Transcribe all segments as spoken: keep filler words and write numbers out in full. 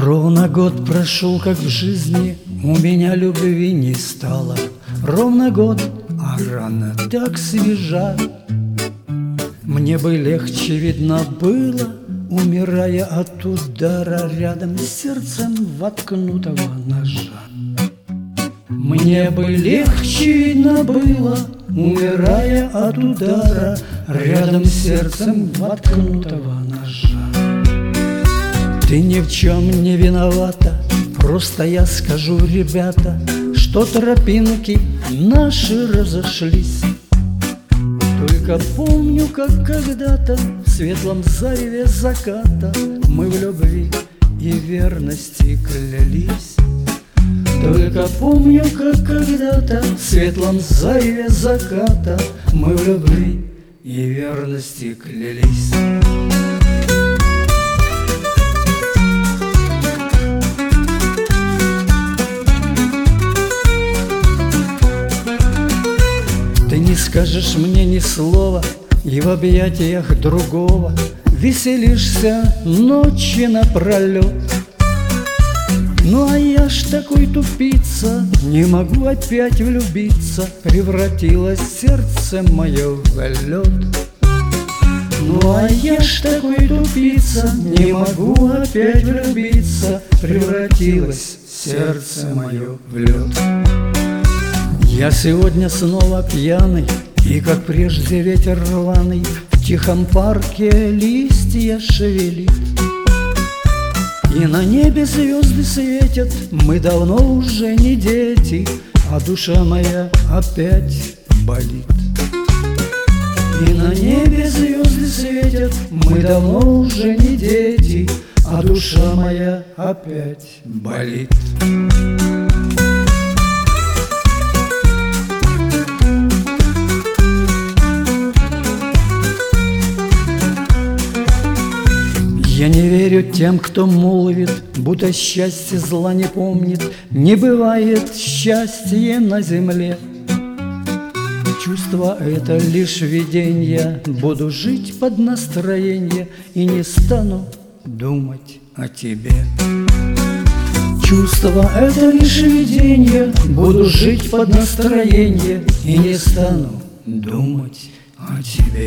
Ровно год прошел, как в жизни у меня любви не стало. Ровно год, а рана так свежа. Мне бы легче, видно, было, умирая от удара рядом с сердцем воткнутого ножа. Мне бы легче, видно, было, умирая от удара рядом с сердцем воткнутого ножа. Ты ни в чем не виновата, просто я скажу, ребята, что тропинки наши разошлись. Только помню, как когда-то в светлом зареве заката мы в любви и верности клялись. Только помню, как когда-то в светлом зареве заката мы в любви и верности клялись. Ты не скажешь мне ни слова, и в объятиях другого веселишься ночи напролет. Ну а я ж такой тупица, не могу опять влюбиться, превратилось сердце мое в лед. Ну а я ж такой тупица, не могу опять влюбиться, превратилось сердце мое в лед. Я сегодня снова пьяный, и, как прежде, ветер рваный в тихом парке листья шевелит. И на небе звезды светят, мы давно уже не дети, а душа моя опять болит. И на небе звезды светят, мы давно уже не дети, а душа моя опять болит. Я не верю тем, кто молвит, будто счастье зла не помнит. Не бывает счастья на земле. Чувство — это лишь видение. Буду жить под настроение и не стану думать о тебе. Чувство — это лишь видение. Буду жить под настроение и не стану думать о тебе.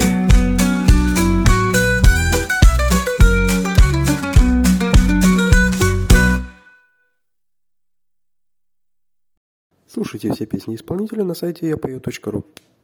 Слушайте все песни исполнителя на сайте я пою точка ру.